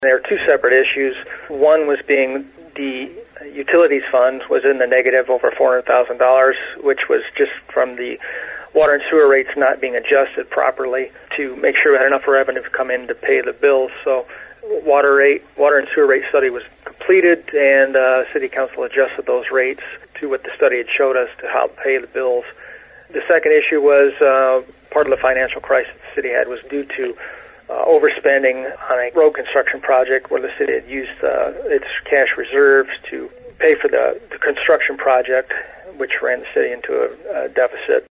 There are two separate issues. One was being the utilities fund was in the negative over $400,000, which was just from the water and sewer rates not being adjusted properly to make sure we had enough revenue to come in to pay the bills. So water and sewer rate study was completed, and City Council adjusted those rates to what the study had showed us to help pay the bills. The second issue was part of the financial crisis the city had was due to overspending on a road construction project where the city had used its cash reserves to pay for the construction project, which ran the city into a deficit.